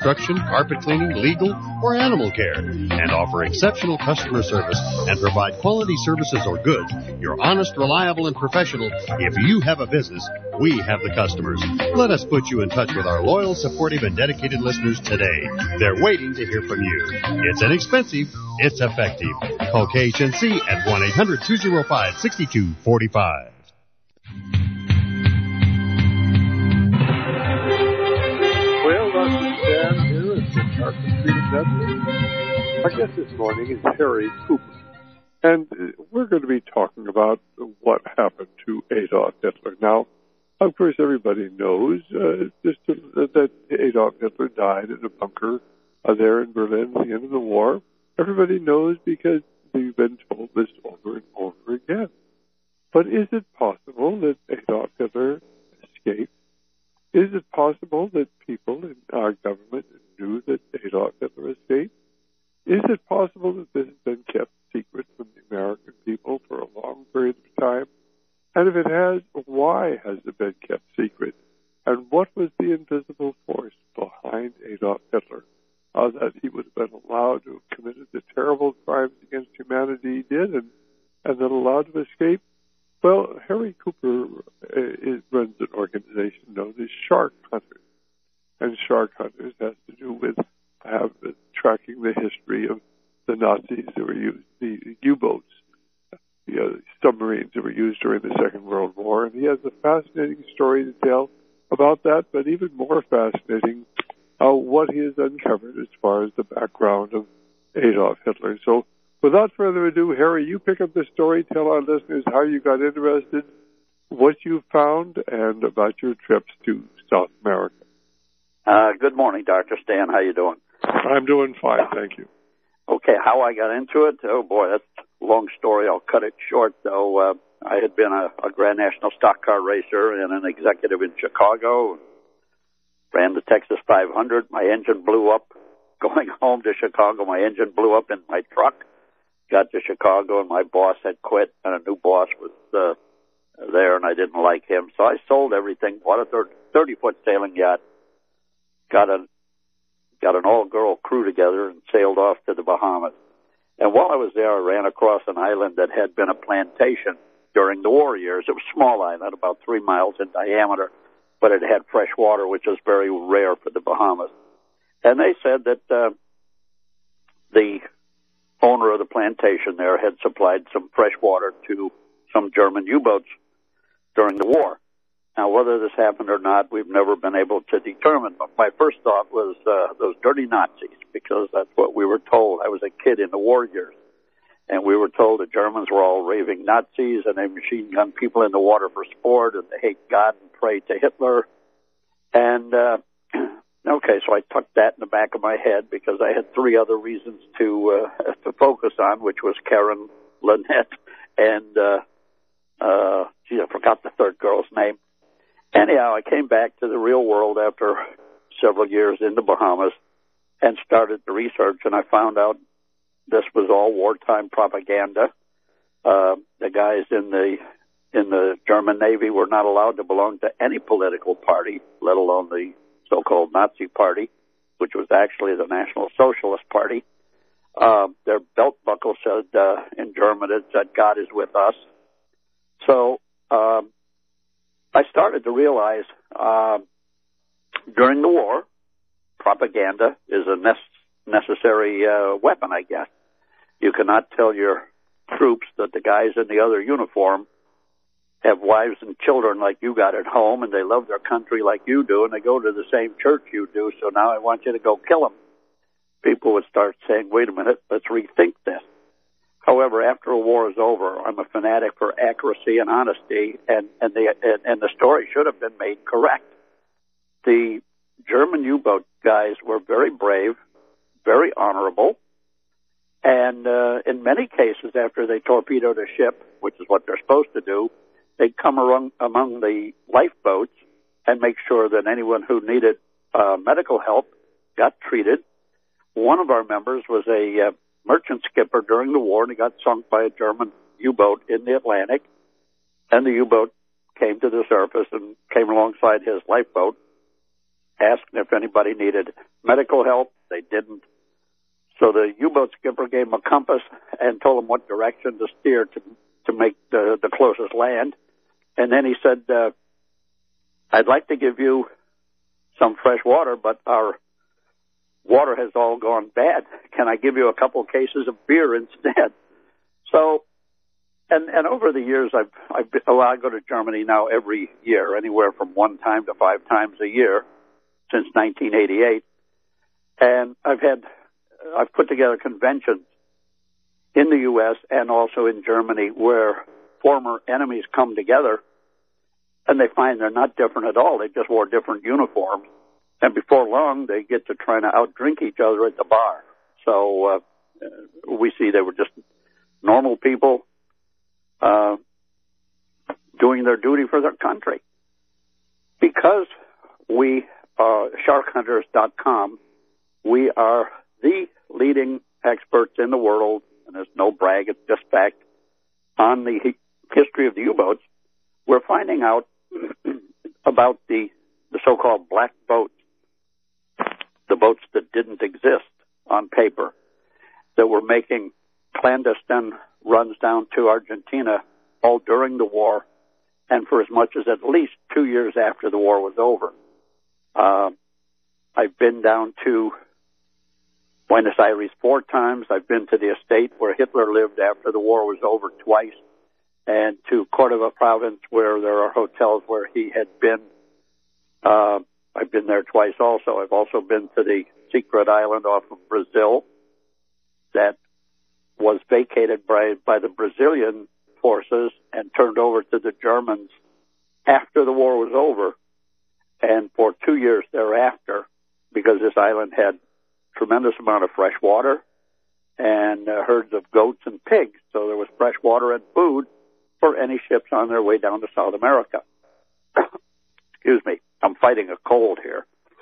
construction, carpet cleaning, legal, or animal care, and offer exceptional customer service and provide quality services or goods. You're honest, reliable, and professional. If you have a business, we have the customers. Let us put you in touch with our loyal, supportive, and dedicated listeners today. They're waiting to hear from you. It's inexpensive. It's effective. Call KHNC at 1-800-205-6245. Well, Dr. Stan here at the Carson Street Network. Our guest this morning is Harry Cooper. And we're going to be talking about what happened to Adolf Hitler. Now, of course, everybody knows that Adolf Hitler died in a bunker there in Berlin at the end of the war. Everybody knows because we've been told this over and over again. But is it possible that Adolf Hitler escaped? Is it possible that people in our government knew that Adolf Hitler escaped? Is it possible that this has been kept secret from the American people for a long period of time? And if it has, why has it been kept secret? And what was the invisible force behind Adolf Hitler that he would have been allowed to have committed the terrible crimes against humanity he did and then allowed to escape? Well, Harry Cooper runs an organization known as Shark Hunters. And Shark Hunters has to do with tracking the history of the Nazis who were used, the U-boats, the submarines that were used during the Second World War. And he has a fascinating story to tell about that, but even more fascinating, what he has uncovered as far as the background of Adolf Hitler. So without further ado, Harry, you pick up the story, tell our listeners how you got interested, what you found, and about your trips to South America. Good morning, Dr. Stan. How you doing? I'm doing fine, thank you. Okay, how I got into it? Oh, boy, that's a long story. I'll cut it short, though. I had been a Grand National stock car racer and an executive in Chicago. Ran the Texas 500. My engine blew up. Going home to Chicago, my engine blew up in my truck. Got to Chicago, and my boss had quit, and a new boss was there, and I didn't like him. So I sold everything, bought a 30-foot sailing yacht, got an all-girl crew together, and sailed off to the Bahamas. And while I was there, I ran across an island that had been a plantation during the war years. It was a small island, about 3 miles in diameter, but it had fresh water, which was very rare for the Bahamas. And they said that the owner of the plantation there had supplied some fresh water to some German U-boats during the war. Now, whether this happened or not, we've never been able to determine. But my first thought was those dirty Nazis, because that's what we were told. I was a kid in the war years, and we were told the Germans were all raving Nazis, and they machine gun people in the water for sport, and they hate God and pray to Hitler. And, okay, so I tucked that in the back of my head because I had three other reasons to focus on, which was Karen, Lynette, and, I forgot the third girl's name. Anyhow, I came back to the real world after several years in the Bahamas and started the research, and I found out this was all wartime propaganda. The guys in the German Navy were not allowed to belong to any political party, let alone the so-called Nazi Party, which was actually the National Socialist Party. Their belt buckle said, in German, it said, "God is with us." So I started to realize during the war, propaganda is a necessary weapon, I guess. You cannot tell your troops that the guys in the other uniform have wives and children like you got at home, and they love their country like you do, and they go to the same church you do, so now I want you to go kill them. People would start saying, wait a minute, let's rethink this. However, after a war is over, I'm a fanatic for accuracy and honesty, and the story should have been made correct. The German U-boat guys were very brave, very honorable, and in many cases, after they torpedoed a ship, which is what they're supposed to do, they'd come among the lifeboats and make sure that anyone who needed medical help got treated. One of our members was a merchant skipper during the war, and he got sunk by a German U-boat in the Atlantic, and the U-boat came to the surface and came alongside his lifeboat, asking if anybody needed medical help. They didn't. So the U-boat skipper gave him a compass and told him what direction to steer to make the closest land. And then he said, I'd like to give you some fresh water, but our water has all gone bad. Can I give you a couple of cases of beer instead? So, and over the years, I go to Germany now every year, anywhere from 1 time to 5 times a year since 1988. And I've put together conventions in the U.S. and also in Germany where former enemies come together, and they find they're not different at all. They just wore different uniforms. And before long, they get to trying to outdrink each other at the bar. So we see they were just normal people doing their duty for their country. Because we are sharkhunters.com, we are the leading experts in the world, and there's no brag, it's just fact, on the history of the U-boats. We're finding out about the so-called black boats, the boats that didn't exist on paper, that were making clandestine runs down to Argentina all during the war and for as much as at least 2 years after the war was over. I've been down to Buenos Aires 4 times. I've been to the estate where Hitler lived after the war was over twice, and to Cordova province where there are hotels where he had been. I've been there twice also. I've also been to the secret island off of Brazil that was vacated by the Brazilian forces and turned over to the Germans after the war was over. And for 2 years thereafter, because this island had tremendous amount of fresh water and herds of goats and pigs, so there was fresh water and food for any ships on their way down to South America. Excuse me, I'm fighting a cold here.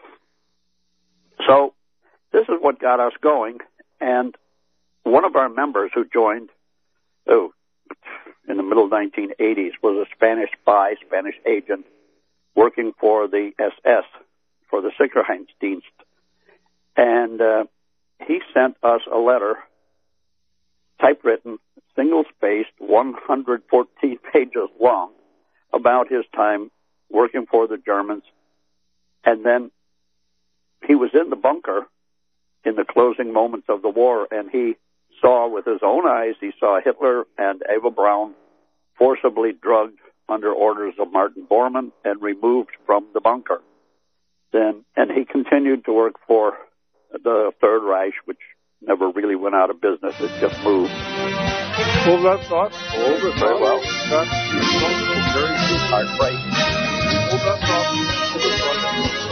So this is what got us going, and one of our members who joined in the middle 1980s was a Spanish spy, Spanish agent, working for the SS, for the Sicherheitsdienst. And he sent us a letter, typewritten, single-spaced, 114 pages long, about his time working for the Germans. And then he was in the bunker in the closing moments of the war, and he saw with his own eyes, he saw Hitler and Eva Braun forcibly drugged under orders of Martin Bormann and removed from the bunker. And he continued to work for the Third Reich, which never really went out of business. It just moved. Well, that's not all the Very well. That's very good. Right. Well, that's not all the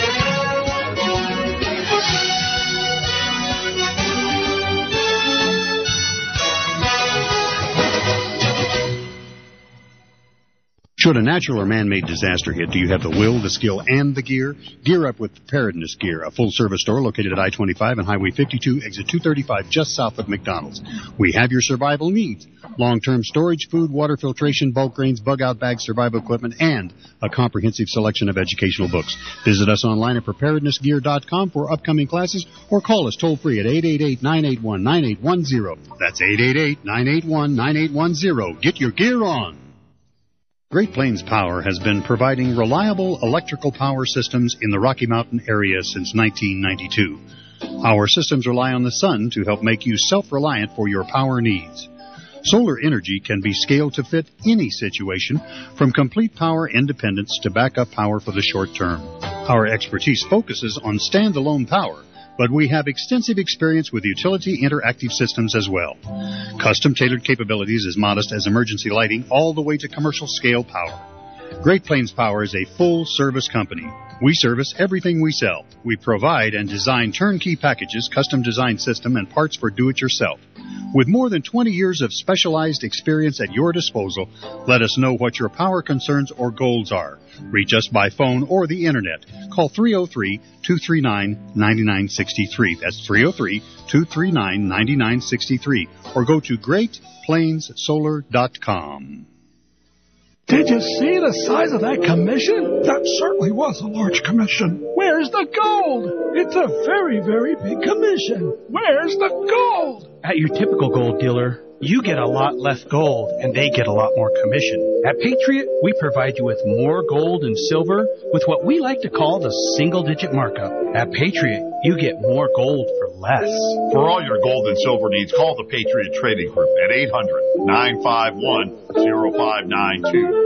Should a natural or man-made disaster hit, do you have the will, the skill, and the gear? Gear up with Preparedness Gear, a full-service store located at I-25 and Highway 52, exit 235, just south of McDonald's. We have your survival needs. Long-term storage, food, water filtration, bulk grains, bug-out bags, survival equipment, and a comprehensive selection of educational books. Visit us online at preparednessgear.com for upcoming classes or call us toll-free at 888-981-9810. That's 888-981-9810. Get your gear on. Great Plains Power has been providing reliable electrical power systems in the Rocky Mountain area since 1992. Our systems rely on the sun to help make you self-reliant for your power needs. Solar energy can be scaled to fit any situation, from complete power independence to backup power for the short term. Our expertise focuses on standalone power, but we have extensive experience with utility interactive systems as well. Custom-tailored capabilities as modest as emergency lighting all the way to commercial-scale power. Great Plains Power is a full-service company. We service everything we sell. We provide and design turnkey packages, custom-designed system, and parts for do-it-yourself. With more than 20 years of specialized experience at your disposal, let us know what your power concerns or goals are. Reach us by phone or the Internet. Call 303-239-9963. That's 303-239-9963. Or go to GreatPlainsSolar.com. Did you see the size of that commission? That certainly was a large commission. Where's the gold? It's a very, very big commission. Where's the gold? At your typical gold dealer, you get a lot less gold, and they get a lot more commission. At Patriot, we provide you with more gold and silver with what we like to call the single-digit markup. At Patriot, you get more gold for less. For all your gold and silver needs, call the Patriot Trading Group at 800-951-0592.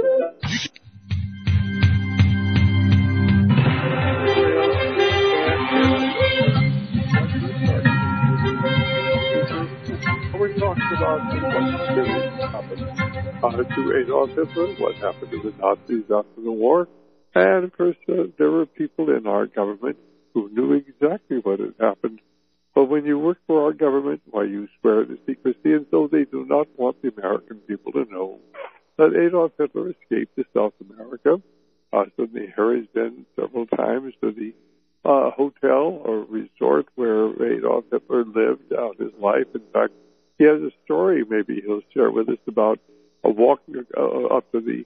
We talked about what really happened to Adolf Hitler, what happened to the Nazis after the war, and of course there were people in our government who knew exactly what had happened. But when you work for our government, why, you swear to secrecy, and so they do not want the American people to know that Adolf Hitler escaped to South America. Certainly Harry's been several times to the hotel or resort where Adolf Hitler lived out his life. In fact, he has a story maybe he'll share with us about walking up to the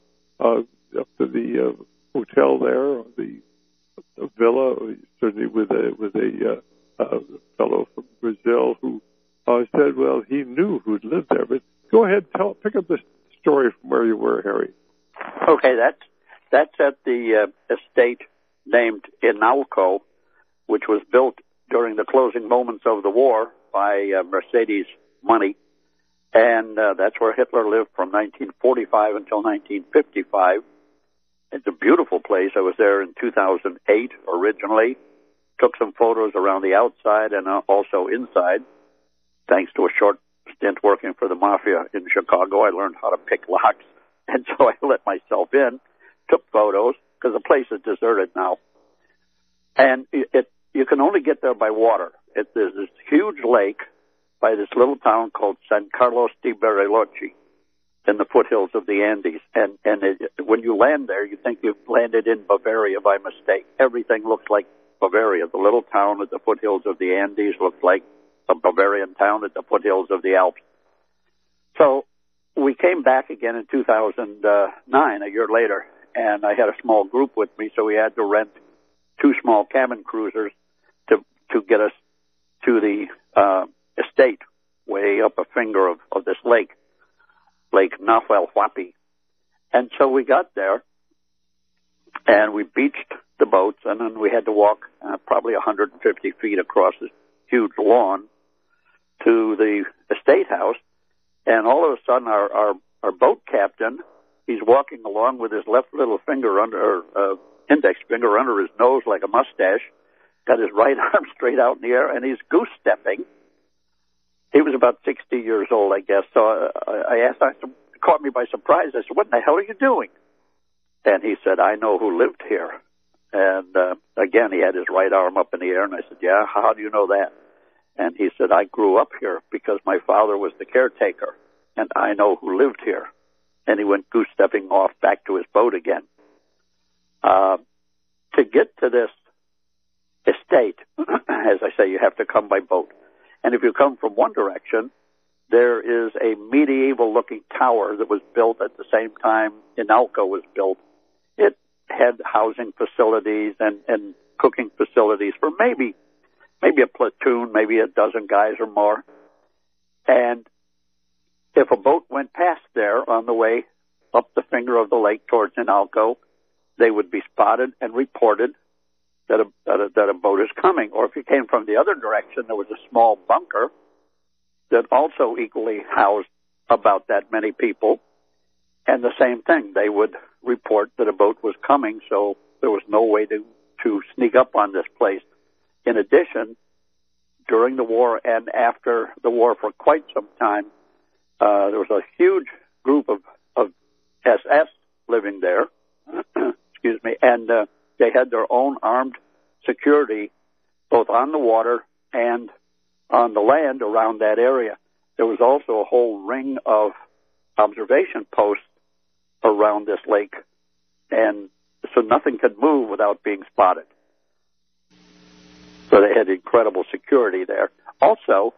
hotel there, or the villa, certainly with a fellow from Brazil who said, well, he knew who'd lived there. But go ahead, pick up the story from where you were, Harry. Okay, that's at the estate named Inalco, which was built during the closing moments of the war by Mercedes money, and that's where Hitler lived from 1945 until 1955. It's a beautiful place. I was there in 2008 originally, took some photos around the outside and also inside. Thanks to a short stint working for the Mafia in Chicago, I learned how to pick locks, and so I let myself in, took photos, because the place is deserted now. And you can only get there by water. There's this huge lake by this little town called San Carlos de Bariloche in the foothills of the Andes. And when you land there, you think you've landed in Bavaria by mistake. Everything looks like Bavaria. The little town at the foothills of the Andes looks like a Bavarian town at the foothills of the Alps. So we came back again in 2009, a year later, and I had a small group with me, so we had to rent 2 small cabin cruisers to get us to the estate way up a finger of this lake Nahuel Huapi. And so we got there, and we beached the boats, and then we had to walk probably 150 feet across this huge lawn to the estate house. And all of a sudden, our boat captain, he's walking along with his left little finger index finger under his nose like a mustache, got his right arm straight out in the air, and he's goose-stepping. He was about 60 years old, I guess. So I asked him, it caught me by surprise. I said, what in the hell are you doing? And he said, I know who lived here. And again, he had his right arm up in the air, and I said, yeah, how do you know that? And he said, I grew up here because my father was the caretaker, and I know who lived here. And he went goose-stepping off back to his boat again. To get to this estate, as I say, you have to come by boat. And if you come from one direction, there is a medieval-looking tower that was built at the same time Inalco was built. It had housing facilities and cooking facilities for maybe a platoon, maybe a dozen guys or more. And if a boat went past there on the way up the finger of the lake towards Inalco, they would be spotted and reported that a boat is coming. Or if you came from the other direction, there was a small bunker that also equally housed about that many people. And the same thing, they would report that a boat was coming, so there was no way to sneak up on this place. In addition, during the war and after the war for quite some time, there was a huge group of SS living there, excuse me, and they had their own armed security both on the water and on the land around that area. There was also a whole ring of observation posts around this lake, and so nothing could move without being spotted. So they had incredible security there. Also,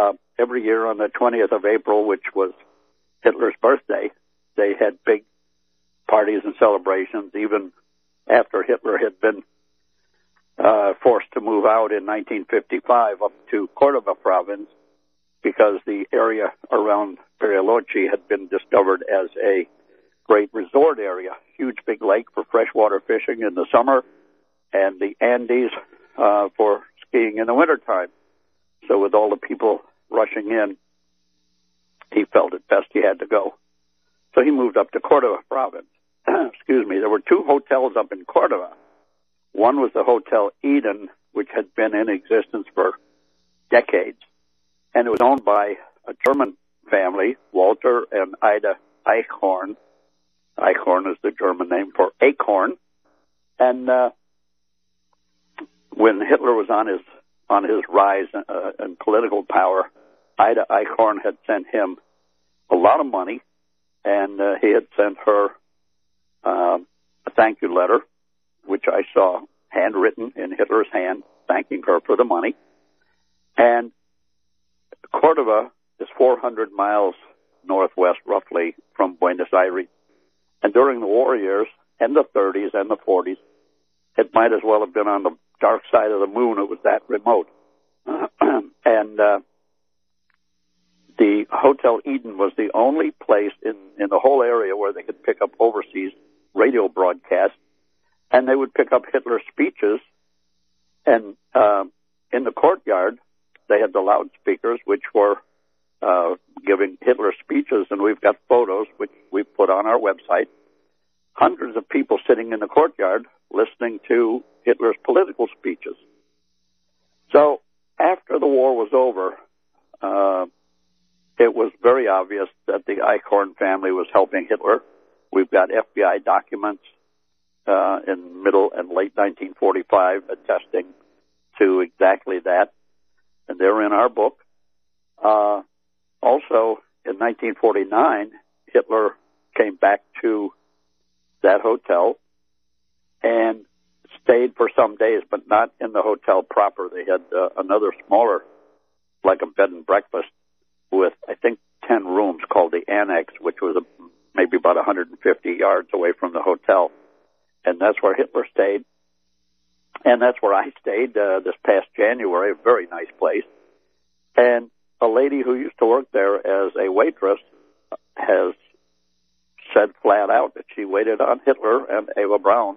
every year on the 20th of April, which was Hitler's birthday, they had big parties and celebrations, even after Hitler had been forced to move out in 1955 up to Cordova province, because the area around Bariloche had been discovered as a great resort area, huge big lake for freshwater fishing in the summer, and the Andes for skiing in the wintertime. So with all the people rushing in, he felt it best he had to go. So he moved up to Cordova province. Excuse me. There were two hotels up in Cordova. One was the Hotel Eden, which had been in existence for decades, and it was owned by a German family, Walter and Ida Eichhorn. Eichhorn is the German name for acorn. And when Hitler was on his rise in political power, Ida Eichhorn had sent him a lot of money, and he had sent her a thank you letter, which I saw handwritten in Hitler's hand, thanking her for the money. And Cordova is 400 miles northwest, roughly, from Buenos Aires. And during the war years, and the 30s and the 40s, it might as well have been on the dark side of the moon. It was that remote. And the Hotel Eden was the only place in the whole area where they could pick up overseas radio broadcasts, and they would pick up Hitler's speeches. And in the courtyard, they had the loudspeakers, which were giving Hitler speeches, and we've got photos, which we've put on our website. Hundreds of people sitting in the courtyard listening to Hitler's political speeches. So after the war was over, it was very obvious that the Eichhorn family was helping Hitler. We've got FBI documents in middle and late 1945 attesting to exactly that, and they're in our book. Also, in 1949, Hitler came back to that hotel and stayed for some days, but not in the hotel proper. They had another smaller, like a bed and breakfast, with, I think, 10 rooms called the Annex, which was maybe about 150 yards away from the hotel. And that's where Hitler stayed. And that's where I stayed this past January, a very nice place. And a lady who used to work there as a waitress has said flat out that she waited on Hitler and Eva Braun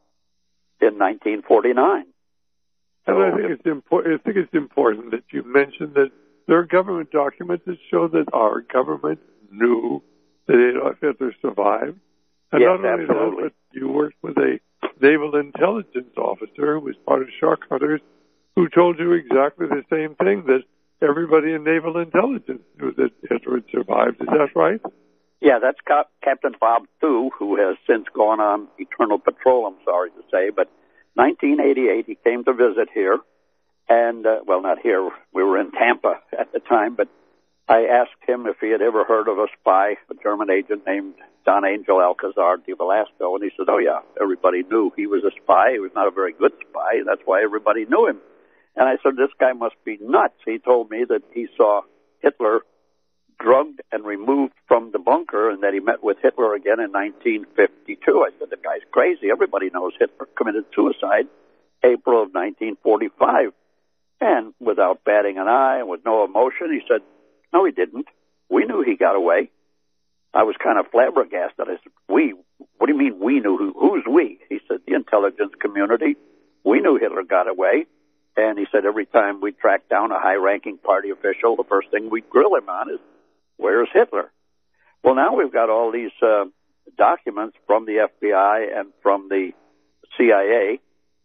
in 1949. And I think it's important that you mention that there are government documents that show that our government knew that Adolf Hitler survived. And yes, not only absolutely. that, but you worked with a naval intelligence officer who was part of Shark Hunters who told you exactly the same thing, that everybody in naval intelligence knew that Hitler had survived. Is that right? Yeah, that's Captain Bob Thu, who has since gone on eternal patrol, I'm sorry to say. But 1988, he came to visit here. And, well, not here. We were in Tampa at the time. But I asked him if he had ever heard of a spy, a German agent named Don Angel Alcazar de Velasco. And he said, oh, yeah, everybody knew he was a spy. He was not a very good spy. That's why everybody knew him. And I said, this guy must be nuts. He told me that he saw Hitler drugged and removed from the bunker and that he met with Hitler again in 1952. I said, the guy's crazy. Everybody knows Hitler committed suicide April of 1945. And without batting an eye and with no emotion, he said, no, he didn't. We knew he got away. I was kind of flabbergasted. I said, we? What do you mean we knew? Who's we? He said, the intelligence community. We knew Hitler got away. And he said, every time we track down a high-ranking party official, the first thing we grill him on is, where's Hitler? Well, now we've got all these documents from the FBI and from the CIA.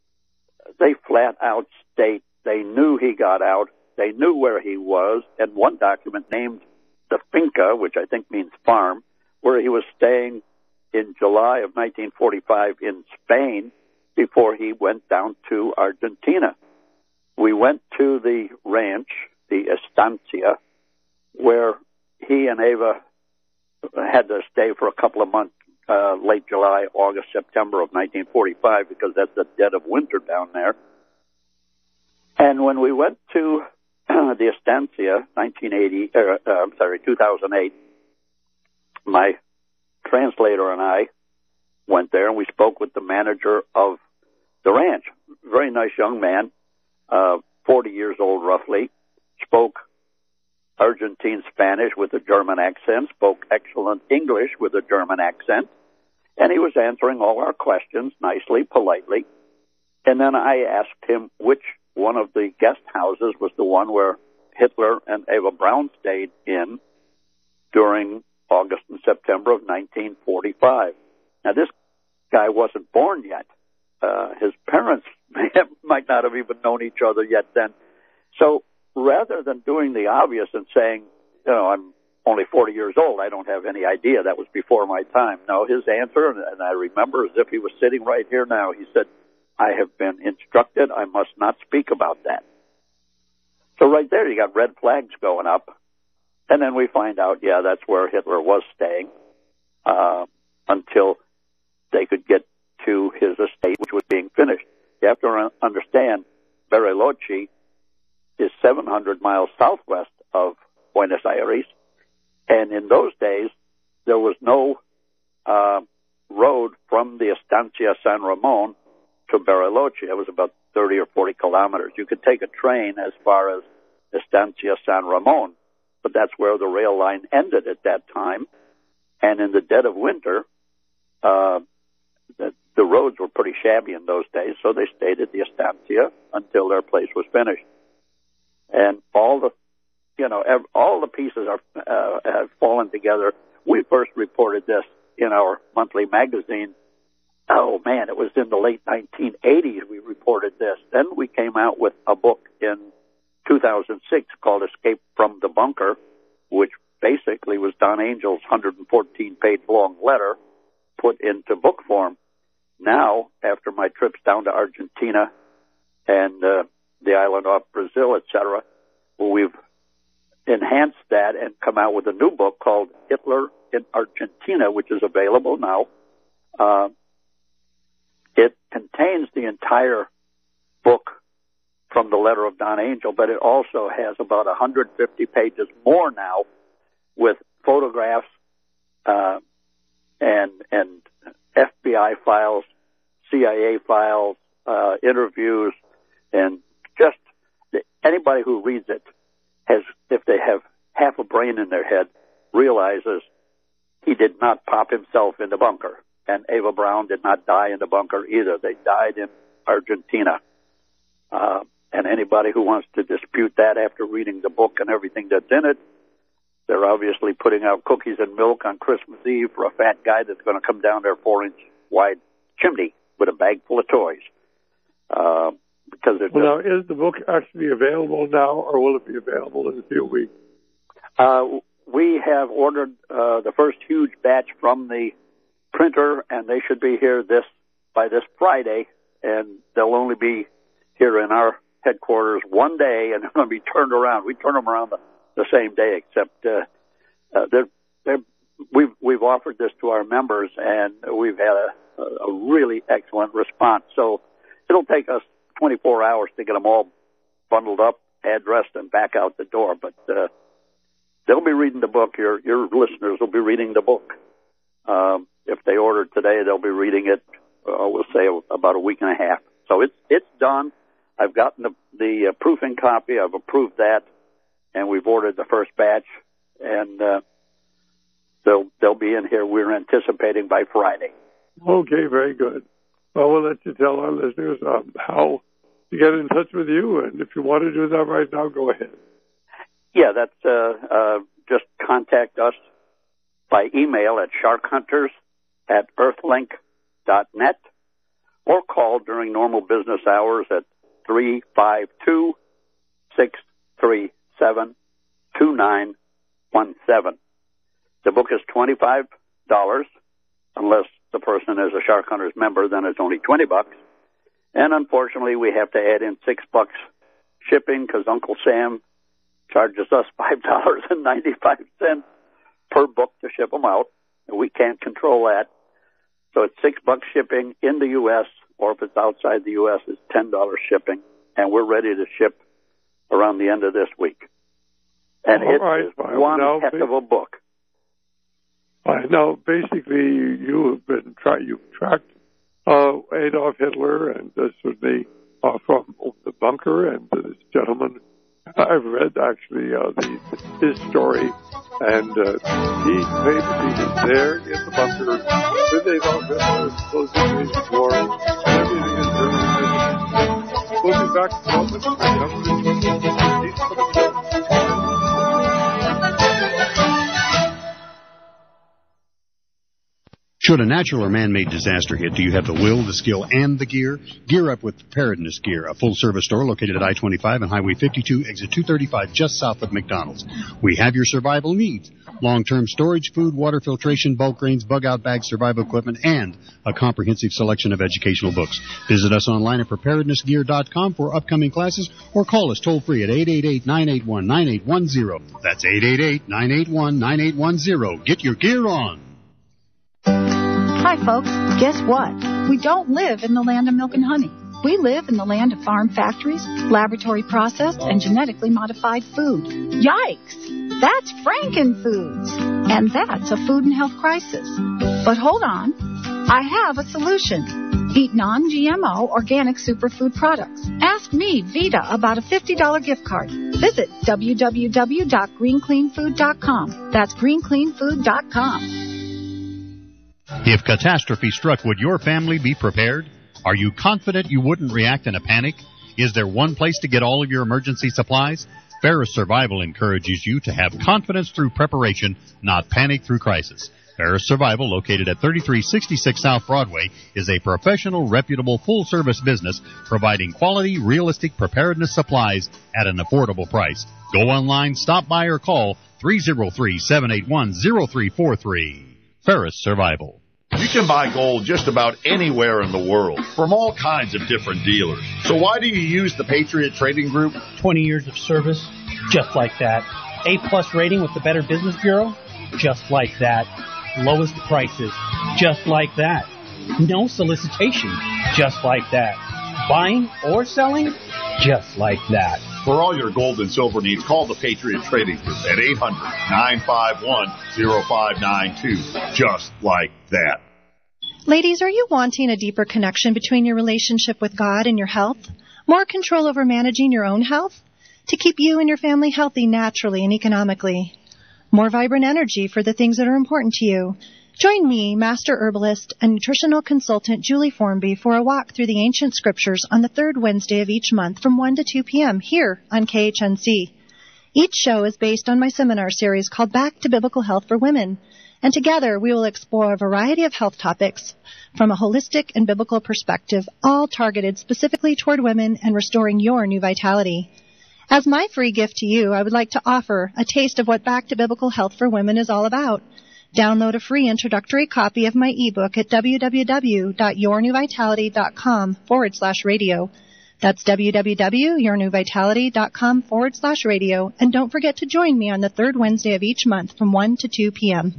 They flat out state they knew he got out. They knew where he was. And one document named the Finca, which I think means farm, where he was staying in July of 1945 in Spain before he went down to Argentina. We went to the ranch, the Estancia, where he and Eva had to stay for a couple of months, late July, August, September of 1945, because that's the dead of winter down there. And when we went to the Estancia, 2008, my translator and I went there, and we spoke with the manager of the ranch. Very nice young man, 40 years old roughly, spoke Argentine Spanish with a German accent, spoke excellent English with a German accent, and he was answering all our questions nicely, politely. And then I asked him which one of the guest houses was the one where Hitler and Eva Braun stayed in during August and September of 1945. Now, this guy wasn't born yet. His parents might not have even known each other yet then. So rather than doing the obvious and saying, I'm only 40 years old, I don't have any idea, that was before my time. No, his answer, and I remember as if he was sitting right here now, he said, I have been instructed I must not speak about that. So right there you got red flags going up. And then we find out, that's where Hitler was staying until they could get to his estate, which was being finished. You have to understand, Bariloche is 700 miles southwest of Buenos Aires, and in those days, there was no road from the Estancia San Ramon to Bariloche. It was about 30 or 40 kilometers. You could take a train as far as Estancia San Ramon, but that's where the rail line ended at that time. And in the dead of winter, the roads were pretty shabby in those days, so they stayed at the Estancia until their place was finished. And all the pieces have fallen together. We first reported this in our monthly magazine. Oh man, it was in the late 1980s we reported this. Then we came out with a book in 2006 called Escape from the Bunker, which basically was Don Angel's 114-page long letter put into book form. Now, after my trips down to Argentina and the island off Brazil, etc., we've enhanced that and come out with a new book called Hitler in Argentina, which is available now. It contains the entire book from the letter of Don Angel, but it also has about 150 pages more now with photographs and FBI files, CIA files, interviews, and just anybody who reads it has, if they have half a brain in their head, realizes he did not pop himself in the bunker. And Eva Braun did not die in the bunker either. They died in Argentina. And anybody who wants to dispute that after reading the book and everything that's in it, they're obviously putting out cookies and milk on Christmas Eve for a fat guy that's going to come down their 4-inch wide chimney with a bag full of toys. Because it's now, is the book actually available now, or will it be available in a few weeks? We have ordered the first huge batch from the printer, and they should be here by this Friday, and they'll only be here in our headquarters one day, and they're going to be turned around. We turn them around the same day, except we've offered this to our members, and we've had a really excellent response. So it'll take us 24 hours to get them all bundled up, addressed, and back out the door. But they'll be reading the book. Your listeners will be reading the book. If they order today, they'll be reading it, we'll say, about a week and a half. So it's done. I've gotten the proofing copy. I've approved that, and we've ordered the first batch, and they'll be in here. We're anticipating by Friday. Okay, very good. Well, we'll let you tell our listeners how to get in touch with you, and if you want to do that right now, go ahead. Yeah, that's just contact us by email at sharkhunters@earthlink.net or call during normal business hours at 352-637-2917. The book is $25 unless the person is a Shark Hunters member, then it's only $20. And unfortunately, we have to add in $6 shipping because Uncle Sam charges us $5.95 per book to ship them out. And we can't control that. So it's $6 shipping in the U.S., or if it's outside the U.S., it's $10 shipping. And we're ready to ship around the end of this week. And it is one heck of a book. Now, basically, you've tracked Adolf Hitler, and certainly from the bunker, and this gentleman, I've read actually his story, and he claimed that he was there in the bunker with Adolf Hitler, closing the war, and everything is very good. We'll be back in a moment. Should a natural or man-made disaster hit, do you have the will, the skill, and the gear? Gear up with Preparedness Gear, a full-service store located at I-25 and Highway 52, exit 235, just south of McDonald's. We have your survival needs. Long-term storage, food, water filtration, bulk grains, bug-out bags, survival equipment, and a comprehensive selection of educational books. Visit us online at preparednessgear.com for upcoming classes, or call us toll-free at 888-981-9810. That's 888-981-9810. Get your gear on. Hi, folks. Guess what? We don't live in the land of milk and honey. We live in the land of farm factories, laboratory processed, and genetically modified food. Yikes! That's Frankenfoods. And that's a food and health crisis. But hold on. I have a solution. Eat non-GMO organic superfood products. Ask me, Vita, about a $50 gift card. Visit www.greencleanfood.com. That's greencleanfood.com. If catastrophe struck, would your family be prepared? Are you confident you wouldn't react in a panic? Is there one place to get all of your emergency supplies? Ferris Survival encourages you to have confidence through preparation, not panic through crisis. Ferris Survival, located at 3366 South Broadway, is a professional, reputable, full-service business providing quality, realistic preparedness supplies at an affordable price. Go online, stop by, or call 303-781-0343. Ferris Survival. You can buy gold just about anywhere in the world from all kinds of different dealers. So why do you use the Patriot Trading Group? 20 years of service, just like that. A-plus rating with the Better Business Bureau, just like that. Lowest prices, just like that. No solicitation, just like that. Buying or selling, just like that. For all your gold and silver needs, call the Patriot Trading Group at 800-951-0592. Just like that. Ladies, are you wanting a deeper connection between your relationship with God and your health? More control over managing your own health? To keep you and your family healthy naturally and economically? More vibrant energy for the things that are important to you? Join me, Master Herbalist and Nutritional Consultant Julie Formby, for a walk through the ancient scriptures on the third Wednesday of each month from 1 to 2 p.m. here on KHNC. Each show is based on my seminar series called Back to Biblical Health for Women, and together we will explore a variety of health topics from a holistic and biblical perspective, all targeted specifically toward women and restoring your new vitality. As my free gift to you, I would like to offer a taste of what Back to Biblical Health for Women is all about. Download a free introductory copy of my ebook at www.yournewvitality.com/radio. That's www.yournewvitality.com/radio. And don't forget to join me on the third Wednesday of each month from 1 to 2 p.m.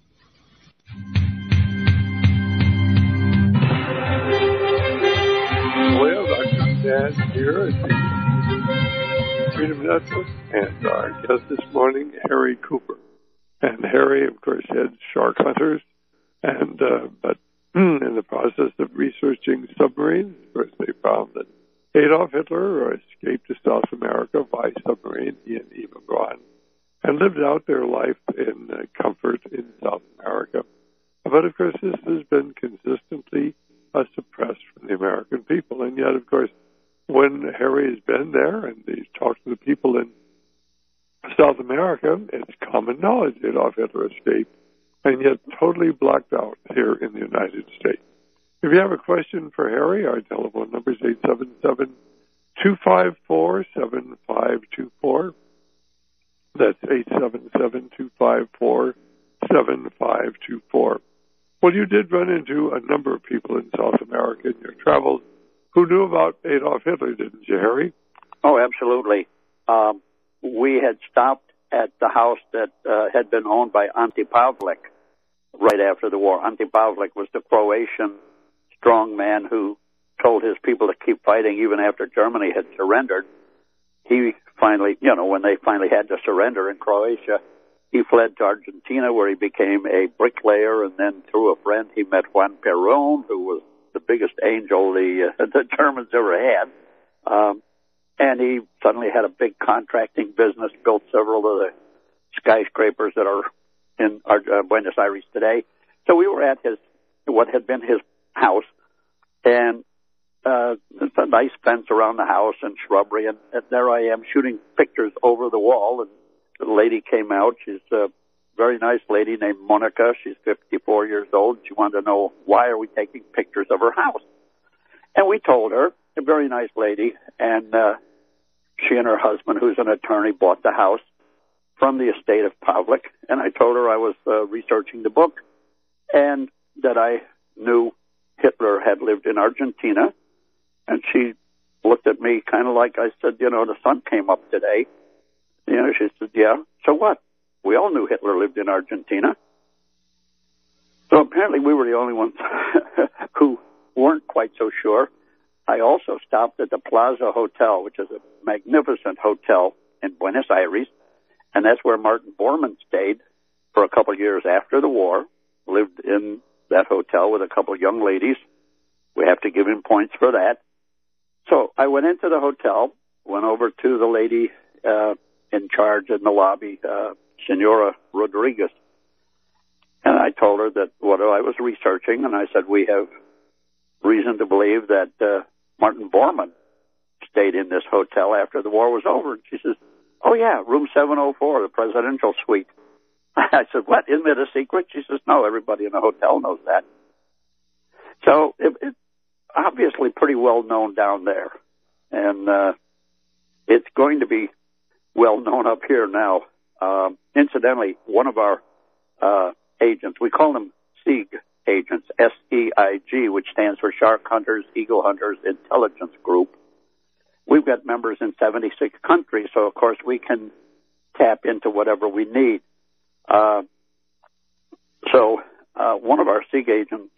Well, Dr. Dan here at the Freedom Network, and our guest this morning, Harry Cooper. And Harry, of course, heads Shark Hunters, and but in the process of researching submarines, of course, they found that Adolf Hitler escaped to South America by submarine, he and Eva Braun, and lived out their life in comfort in South America. But, of course, this has been consistently suppressed from the American people. And yet, of course, when Harry has been there and he's talked to the people in South America, it's common knowledge Adolf Hitler escaped, and yet totally blacked out here in the United States. If you have a question for Harry, our telephone number is 877-254-7524. That's 877-254-7524. Well, you did run into a number of people in South America in your travels who knew about Adolf Hitler, didn't you, Harry? Oh, absolutely. We had stopped at the house that had been owned by Ante Pavlik right after the war. Ante Pavlik was the Croatian strong man who told his people to keep fighting even after Germany had surrendered. He finally, when they finally had to surrender in Croatia, he fled to Argentina, where he became a bricklayer, and then through a friend he met Juan Perón, who was the biggest angel the Germans ever had. And he suddenly had a big contracting business, built several of the skyscrapers that are in Buenos Aires today. So we were at what had been his house, and it's a nice fence around the house and shrubbery, and there I am shooting pictures over the wall, and the lady came out. She's a very nice lady named Monica. She's 54 years old. She wanted to know, why are we taking pictures of her house? And we told her, a very nice lady, and she and her husband, who's an attorney, bought the house from the estate of Pavlik, and I told her I was researching the book and that I knew Hitler had lived in Argentina, and she looked at me kind of like I said, the sun came up today. She said, yeah, so what? We all knew Hitler lived in Argentina. So apparently we were the only ones who weren't quite so sure. I also stopped at the Plaza Hotel, which is a magnificent hotel in Buenos Aires, and that's where Martin Bormann stayed for a couple of years after the war, lived in that hotel with a couple of young ladies. We have to give him points for that. So I went into the hotel, went over to the lady in charge in the lobby, Senora Rodriguez, and I told her that what I was researching, and I said, we have reason to believe that Martin Bormann stayed in this hotel after the war was over. And she says, oh, yeah, room 704, the presidential suite. I said, what, isn't it a secret? She says, no, everybody in the hotel knows that. So it's obviously pretty well known down there. And it's going to be well known up here now. Incidentally, one of our agents, we call them SEIG agents, SEIG, which stands for Shark Hunters, Eagle Hunters Intelligence Group. We've got members in 76 countries, so of course we can tap into whatever we need. So one of our SEIG agents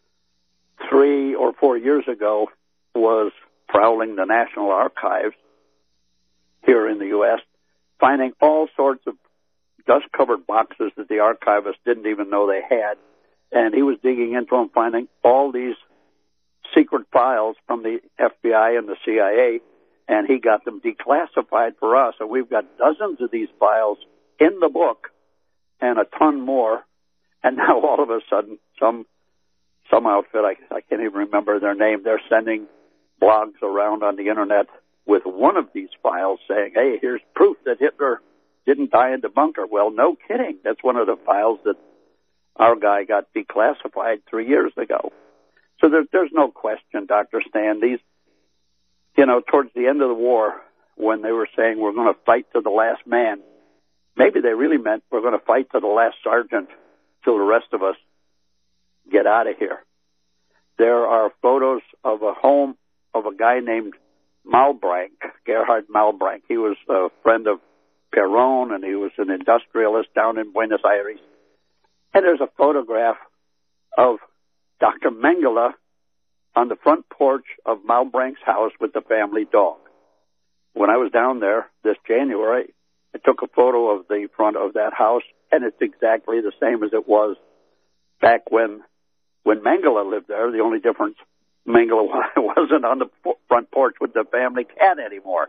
3 or 4 years ago was prowling the National Archives here in the U.S., finding all sorts of dust-covered boxes that the archivists didn't even know they had. And he was digging into them, finding all these secret files from the FBI and the CIA, and he got them declassified for us. And we've got dozens of these files in the book and a ton more. And now all of a sudden, some outfit, I can't even remember their name, they're sending blogs around on the Internet with one of these files saying, hey, here's proof that Hitler didn't die in the bunker. Well, no kidding. That's one of the files that our guy got declassified 3 years ago. So there's no question, Dr. Stan, these, towards the end of the war, when they were saying we're going to fight to the last man, maybe they really meant we're going to fight to the last sergeant till the rest of us get out of here. There are photos of a home of a guy named Malbranck, Gerhard Malbranck. He was a friend of Perón, and he was an industrialist down in Buenos Aires. And there's a photograph of Dr. Mengele on the front porch of Malbranck's house with the family dog. When I was down there this January, I took a photo of the front of that house, and it's exactly the same as it was back when Mengele lived there. The only difference, Mengele wasn't on the front porch with the family cat anymore.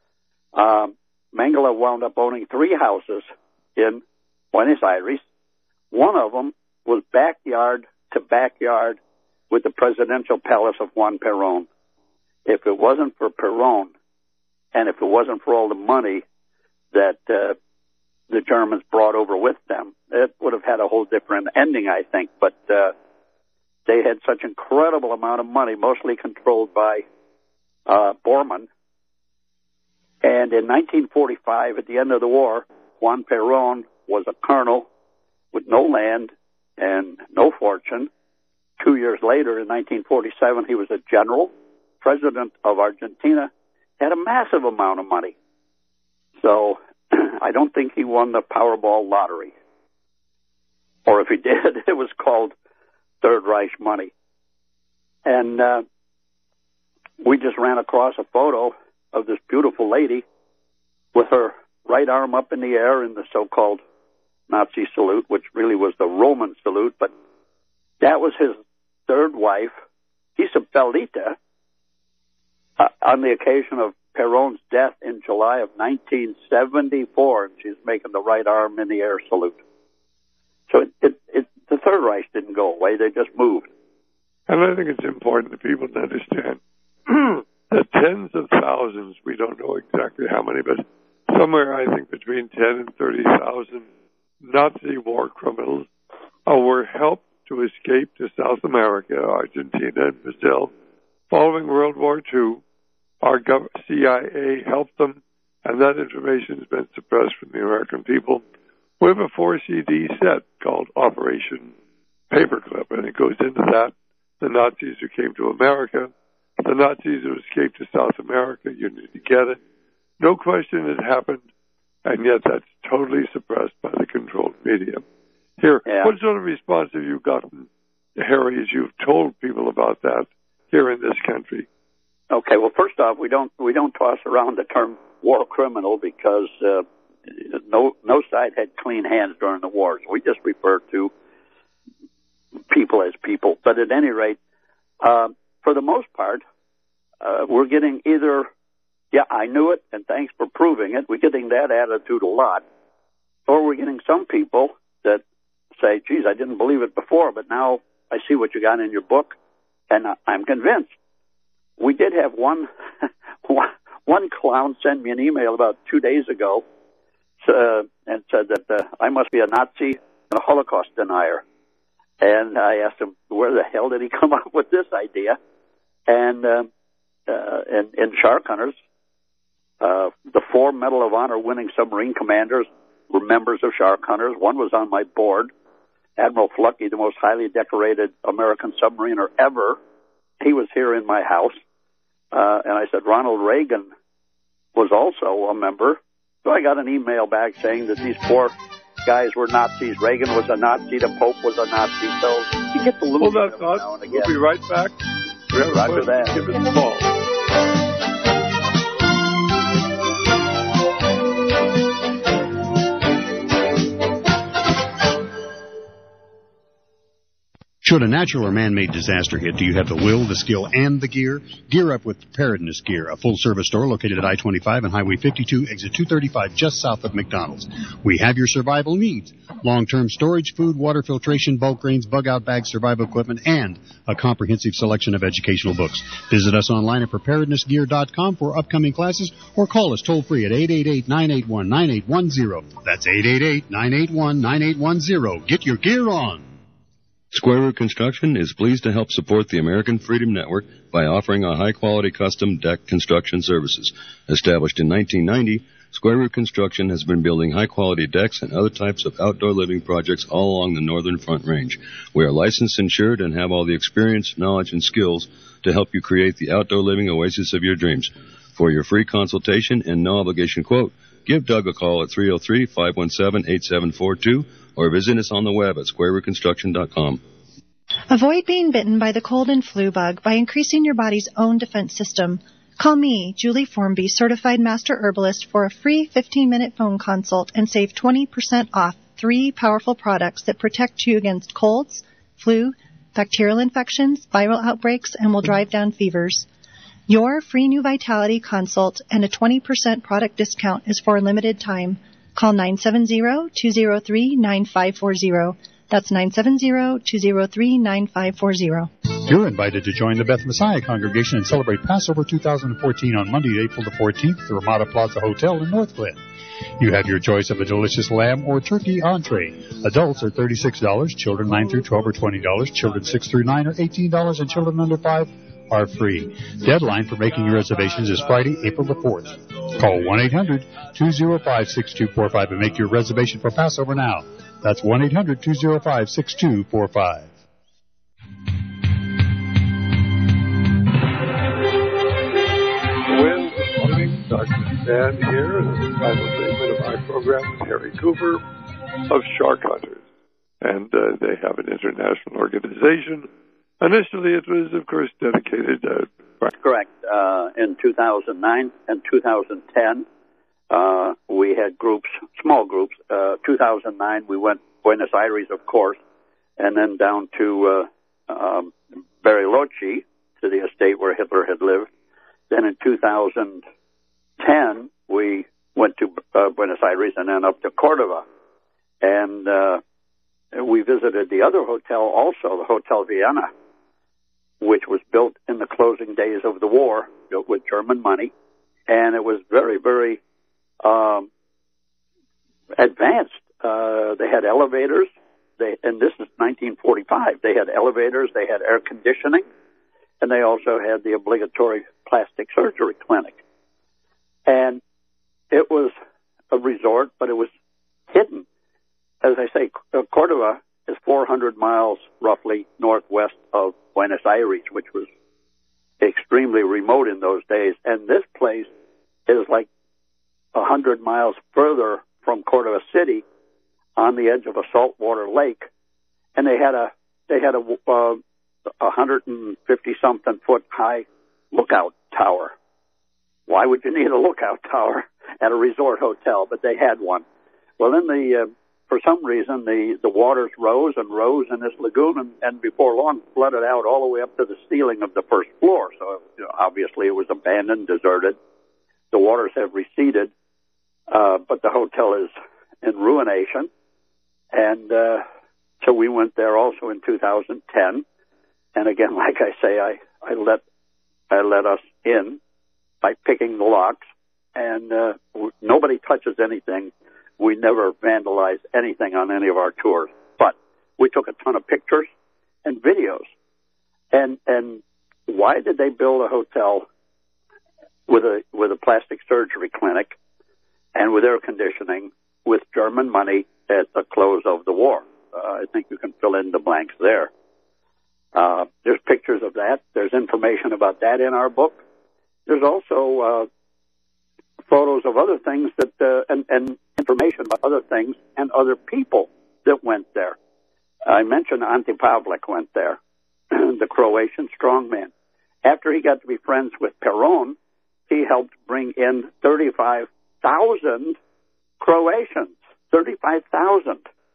Mengele wound up owning 3 houses in Buenos Aires. One of them was backyard to backyard with the presidential palace of Juan Perón. If it wasn't for Perón, and if it wasn't for all the money that the Germans brought over with them, it would have had a whole different ending, I think. But they had such incredible amount of money, mostly controlled by Bormann. And in 1945, at the end of the war, Juan Perón was a colonel with no land and no fortune. 2 years later, in 1947, he was a general, president of Argentina, had a massive amount of money. So I don't think he won the Powerball lottery. Or if he did, it was called Third Reich money. And we just ran across a photo of this beautiful lady with her right arm up in the air in the so-called Nazi salute, which really was the Roman salute, but that was his third wife, Isabelita, on the occasion of Perón's death in July of 1974, and she's making the right arm in the air salute. So the Third Reich didn't go away; they just moved. And I think it's important that people understand that tens of thousands, we don't know exactly how many, but somewhere I think between 10 and 30,000 Nazi war criminals were helped to escape to South America, Argentina, and Brazil. Following World War II, our CIA helped them, and that information has been suppressed from the American people. We have a 4-CD set called Operation Paperclip, and it goes into that. The Nazis who came to America, the Nazis who escaped to South America, you need to get it. No question it happened, and yet that's totally suppressed by the controlled media. Here, what sort of response have you gotten, Harry, as you've told people about that here in this country? Okay, well, first off, we don't toss around the term war criminal because no side had clean hands during the war. So we just refer to people as people. But at any rate, for the most part, we're getting either, yeah, I knew it, and thanks for proving it. We're getting that attitude a lot. Or we're getting some people that say, geez, I didn't believe it before, but now I see what you got in your book, and I'm convinced. We did have one clown send me an email about 2 days ago and said that I must be a Nazi and a Holocaust denier. And I asked him, where the hell did he come up with this idea? And in Shark Hunters, the 4 Medal of Honor winning submarine commanders were members of Shark Hunters. One was on my board, Admiral Flucky, the most highly decorated American submariner ever. He was here in my house. And I said, Ronald Reagan was also a member. So I got an email back saying that these 4 guys were Nazis. Reagan was a Nazi. The Pope was a Nazi. So you get the little bit now and again. We'll be right back. Roger that. Give us a call. Should a natural or man-made disaster hit, do you have the will, the skill, and the gear? Gear up with Preparedness Gear, a full-service store located at I-25 and Highway 52, exit 235, just south of McDonald's. We have your survival needs. Long-term storage, food, water filtration, bulk grains, bug-out bags, survival equipment, and a comprehensive selection of educational books. Visit us online at preparednessgear.com for upcoming classes or call us toll-free at 888-981-9810. That's 888-981-9810. Get your gear on. Square Root Construction is pleased to help support the American Freedom Network by offering a high-quality custom deck construction services. Established in 1990, Square Root Construction has been building high-quality decks and other types of outdoor living projects all along the Northern Front Range. We are licensed, insured, and have all the experience, knowledge, and skills to help you create the outdoor living oasis of your dreams. For your free consultation and no-obligation quote, give Doug a call at 303-517-8742 or visit us on the web at squarerootconstruction.com. Avoid being bitten by the cold and flu bug by increasing your body's own defense system. Call me, Julie Formby, certified master herbalist, for a free 15-minute phone consult and save 20% off 3 powerful products that protect you against colds, flu, bacterial infections, viral outbreaks, and will drive down fevers. Your free new Vitality consult and a 20% product discount is for a limited time. Call 970-203-9540. That's 970-203-9540. You're invited to join the Beth Messiah congregation and celebrate Passover 2014 on Monday, April the 14th at the Ramada Plaza Hotel in North Glen. You have your choice of a delicious lamb or turkey entree. Adults are $36, children 9 through 12 are $20, children 6 through 9 are $18, and children under 5 are free. Deadline for making your reservations is Friday, April the 4th. Call 1-800-205-6245 and make your reservation for Passover now. That's 1-800-205-6245. Well, good morning. Dr. Stan here, and the final segment of my program with Harry Cooper of Shark Hunters. And they have an international organization. Initially, it was, of course, dedicated Correct. In 2009 and 2010, We had groups, small groups. 2009, we went Buenos Aires, of course, and then down to Bariloche, to the estate where Hitler had lived. Then in 2010, we went to Buenos Aires and then up to Cordova. And we visited the other hotel also, the Hotel Vienna, which was built in the closing days of the war, built with German money. And it was very, very advanced. They had elevators. And this is 1945. They had elevators, they had air conditioning, and they also had the obligatory plastic surgery clinic. And it was a resort, but it was hidden. As I say, Cordova is 400 miles roughly northwest of Buenos Aires, which was extremely remote in those days. And this place is like 100 miles further from Cordova City, on the edge of a saltwater lake, and they had a 150-something foot high lookout tower. Why would you need a lookout tower at a resort hotel? But they had one. Well, then for some reason the waters rose and rose in this lagoon, and before long flooded out all the way up to the ceiling of the first floor. So obviously it was abandoned, deserted. The waters have receded, but the hotel is in ruination. And so we went there also in 2010. And again, like I say, I let us in by picking the locks. And nobody touches anything. We never vandalize anything on any of our tours. But we took a ton of pictures and videos. And why did they build a hotel with a plastic surgery clinic and with air conditioning with German money at the close of the war? I think you can fill in the blanks there. There's pictures of that. There's information about that in our book. There's also photos of other things that and information about other things and other people that went there. I mentioned Ante Pavlik went there, the Croatian strongman. After he got to be friends with Perón, he helped bring in 35,000 Croatians. 35,000.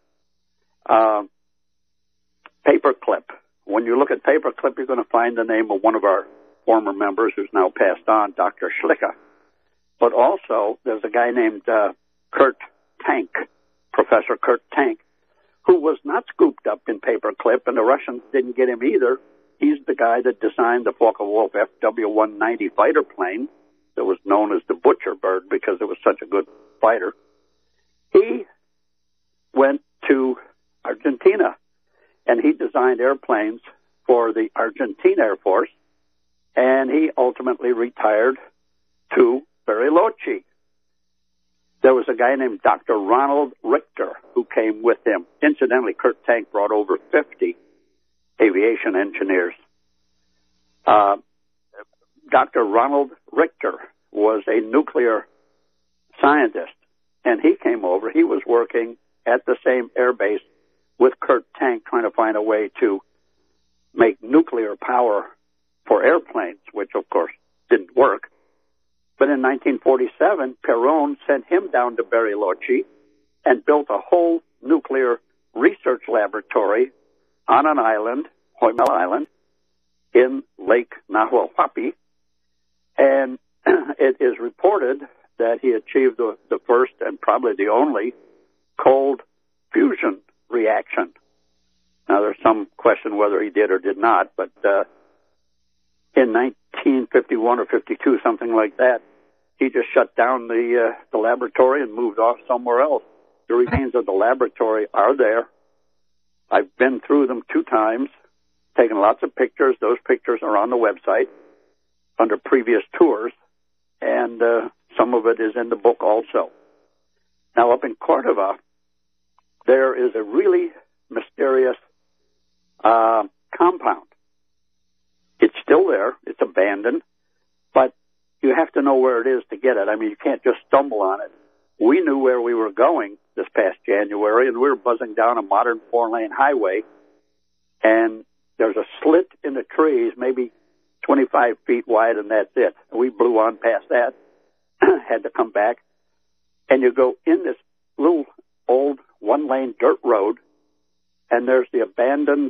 Paperclip. When you look at Paperclip, you're going to find the name of one of our former members who's now passed on, Dr. Schlicka. But also, there's a guy named Kurt Tank, Professor Kurt Tank, who was not scooped up in Paperclip, and the Russians didn't get him either. He's the guy that designed the Focke-Wulf FW-190 fighter plane that was known as the Butcher Bird because it was such a good fighter. He went to Argentina, and he designed airplanes for the Argentine Air Force, and he ultimately retired to Bariloche. There was a guy named Dr. Ronald Richter who came with him. Incidentally, Kurt Tank brought over 50 aviation engineers. Dr. Ronald Richter was a nuclear scientist, and he came over. He was working at the same air base with Kurt Tank, trying to find a way to make nuclear power for airplanes, which, of course, didn't work. But in 1947, Perón sent him down to Bariloche and built a whole nuclear research laboratory on an island, Hoymel Island, in Lake Nahuelhuapi. And it is reported that he achieved the first and probably the only cold fusion reaction. Now, there's some question whether he did or did not, but in 1951 or 52, something like that, he just shut down the laboratory and moved off somewhere else. The remains of the laboratory are there. I've been through them 2 times, taken lots of pictures. Those pictures are on the website under previous tours, and some of it is in the book also. Now, up in Cordova, there is a really mysterious compound. It's still there. It's abandoned, but you have to know where it is to get it. I mean, you can't just stumble on it. We knew where we were going this past January, and we were buzzing down a modern 4-lane highway, and there's a slit in the trees, maybe 25 feet wide, and that's it. We blew on past that, had to come back. and you go in this little old one-lane dirt road, and there's the abandoned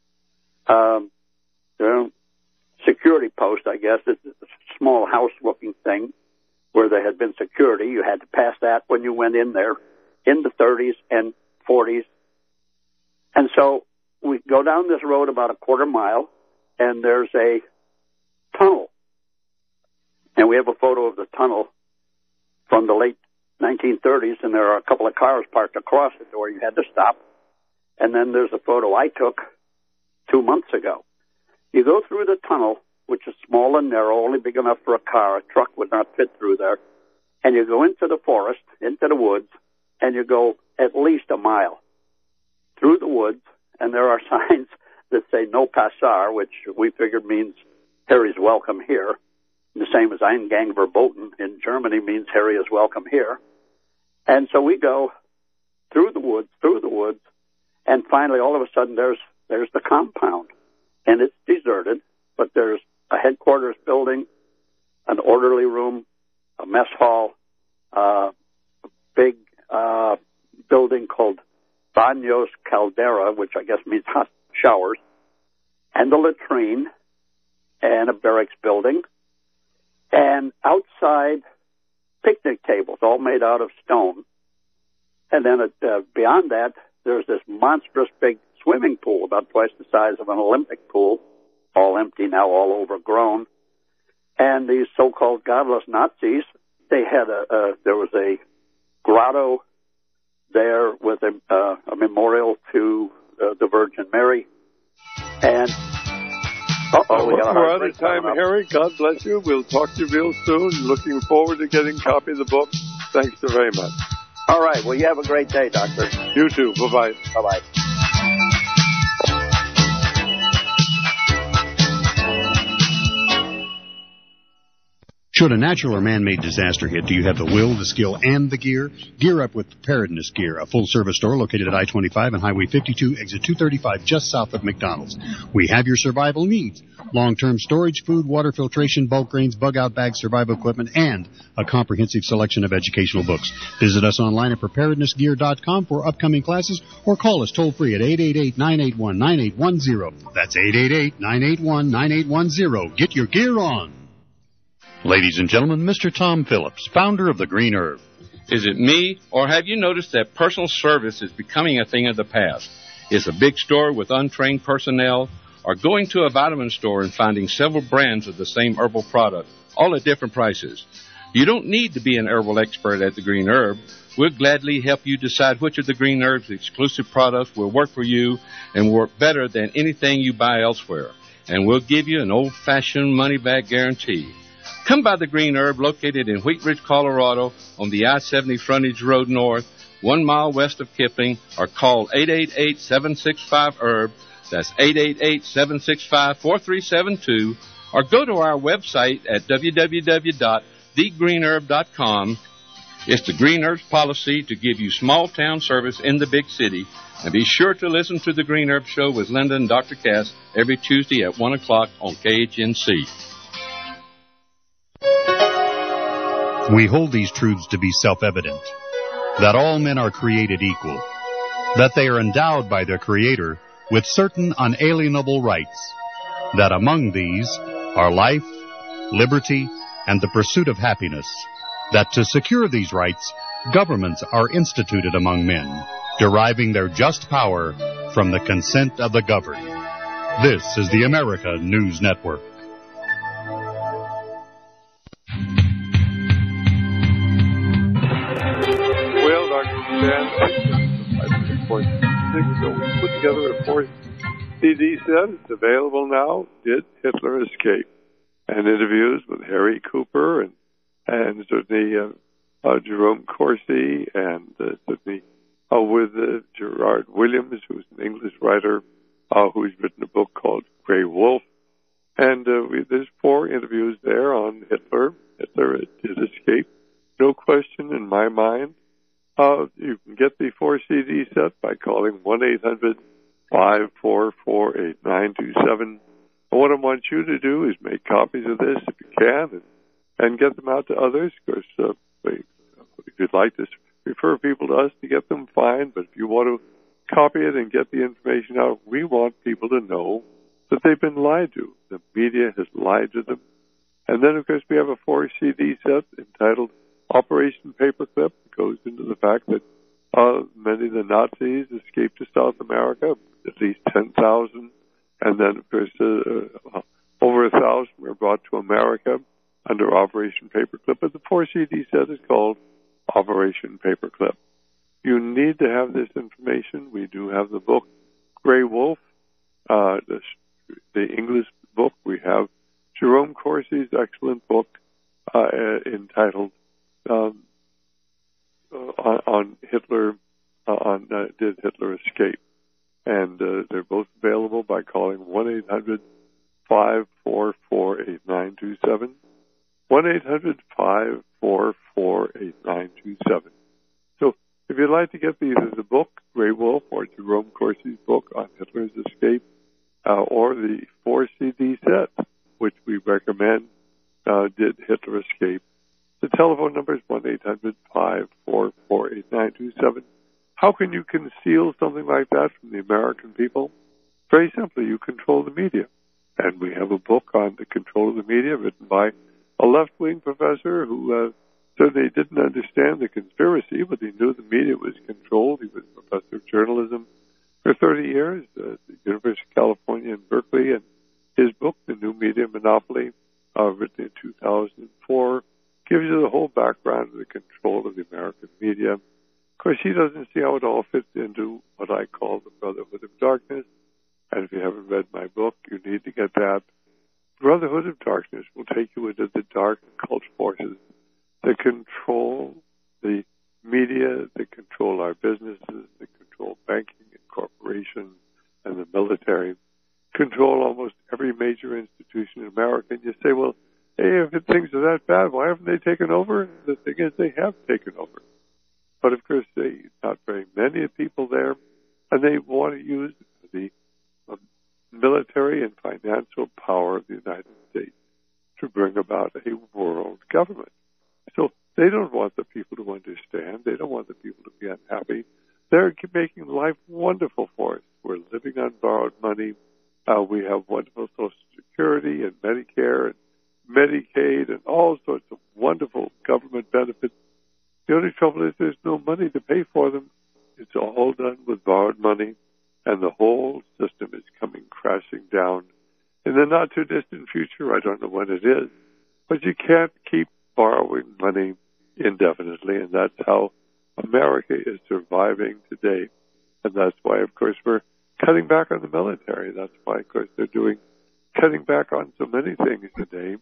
security post, I guess. It's a small house-looking thing where there had been security. You had to pass that when you went in there in the 30s and 40s. And so we go down this road about a quarter mile, and there's a tunnel. And we have a photo of the tunnel from the late 1930s, and there are a couple of cars parked across it where you had to stop. And then there's a photo I took 2 months ago. You go through the tunnel, which is small and narrow, only big enough for a car. A truck would not fit through there. And you go into the forest, into the woods, and you go at least a mile through the woods, and there are signs that say no passar, which we figured means Harry's welcome here. The same as Eingang verboten in Germany means Harry is welcome here. And so we go through the woods, and finally all of a sudden there's the compound. And it's deserted, but there's a headquarters building, an orderly room, a mess hall, a big building called Baños Caldera, which I guess means hot showers, and a latrine, and a barracks building, and outside picnic tables, all made out of stone. And then beyond that, there's this monstrous big swimming pool, about twice the size of an Olympic pool, all empty now, all overgrown. And these so-called godless Nazis, they had there was a grotto there with a memorial to the Virgin Mary. And we're out of time, Harry. God bless you. We'll talk to you real soon. Looking forward to getting a copy of the book. Thanks so very much. All right. Well, you have a great day, Doctor. You too. Bye-bye. Bye-bye. Should a natural or man-made disaster hit, do you have the will, the skill, and the gear? Gear up with Preparedness Gear, a full-service store located at I-25 and Highway 52, exit 235, just south of McDonald's. We have your survival needs: long-term storage, food, water filtration, bulk grains, bug-out bags, survival equipment, and a comprehensive selection of educational books. Visit us online at preparednessgear.com for upcoming classes, or call us toll-free at 888-981-9810. That's 888-981-9810. Get your gear on. Ladies and gentlemen, Mr. Tom Phillips, founder of The Green Herb. Is it me, or have you noticed that personal service is becoming a thing of the past? Is a big store with untrained personnel, or going to a vitamin store and finding several brands of the same herbal product, all at different prices? You don't need to be an herbal expert at The Green Herb. We'll gladly help you decide which of The Green Herb's exclusive products will work for you and work better than anything you buy elsewhere. And we'll give you an old-fashioned money-back guarantee. Come by The Green Herb, located in Wheat Ridge, Colorado, on the I-70 frontage road north, 1 mile west of Kipling, or call 888-765-HERB. That's 888-765-4372. Or go to our website at www.thegreenherb.com. It's The Green Herb's policy to give you small-town service in the big city. And be sure to listen to The Green Herb Show with Linda and Dr. Cass every Tuesday at 1 o'clock on KHNC. We hold these truths to be self-evident, that all men are created equal, that they are endowed by their Creator with certain unalienable rights, that among these are life, liberty, and the pursuit of happiness, that to secure these rights, governments are instituted among men, deriving their just power from the consent of the governed. This is the America News Network. So we put together a 4-CD set. It's available now. Did Hitler Escape? And interviews with Harry Cooper and certainly Jerome Corsi and certainly with Gerard Williams, who's an English writer who's written a book called Grey Wolf. And there's 4 interviews there on Hitler. Hitler Did Escape. No question in my mind. You can get the 4-CD set by calling 1-800-544-8927. And what I want you to do is make copies of this if you can and get them out to others. Of course, if you'd like to refer people to us to get them, fine. But if you want to copy it and get the information out, we want people to know that they've been lied to. The media has lied to them. And then, of course, we have a 4-CD set entitled Operation Paperclip. It goes into the fact that many of the Nazis escaped to South America, at least 10,000. And then, of course, over 1,000 were brought to America under Operation Paperclip. But the 4-CD set is called Operation Paperclip. You need to have this information. We do have the book Grey Wolf, the English book. We have Jerome Corsi's excellent book entitled on Hitler, Did Hitler Escape? And they're both available by calling 1-800-544-8927, 1-800-544-8927. So if you'd like to get either the book, Grey Wolf, or Jerome Corsi's book on Hitler's Escape, or the 4-CD set, which we recommend, Did Hitler Escape? The telephone number is 1-800-544-8927. How can you conceal something like that from the American people? Very simply, you control the media. And we have a book on the control of the media written by a left-wing professor who certainly didn't understand the conspiracy, but he knew the media was controlled. He was a professor of journalism for 30 years at the University of California in Berkeley. And his book, The New Media Monopoly, written in 2004, gives you the whole background of the control of the American media. Of course, he doesn't see how it all fits into what I call the Brotherhood of Darkness. And if you haven't read my book, you need to get that. Brotherhood of Darkness will take you into the dark occult forces that control the media, that control our businesses, that control banking and corporations and the military, control almost every major institution in America. And you say, well, hey, if things are that bad, why haven't they taken over? The thing is, they have taken over. But, of course, not very many people there, and they want to use the military and financial power of the United States to bring about a world government. So they don't want the people to understand. They don't want the people to be unhappy. They're making life wonderful for us. We're living on borrowed money. We have wonderful Social Security and Medicare and Medicaid and all sorts of wonderful government benefits. The only trouble is there's no money to pay for them. It's all done with borrowed money, and the whole system is coming crashing down in the not-too-distant future. I don't know when it is, but you can't keep borrowing money indefinitely, and that's how America is surviving today. And that's why, of course, we're cutting back on the military. That's why, of course, they're cutting back on so many things today.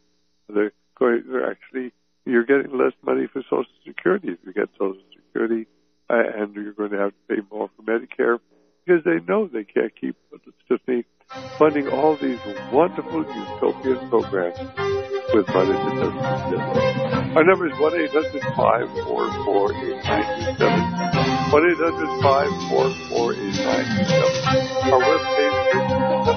You're getting less money for Social Security if you get Social Security, and you're going to have to pay more for Medicare because they know they can't keep funding all these wonderful utopian programs with money that doesn't exist. Our number is 1-800-544-8927. 1-800-544-8927. Our webpage is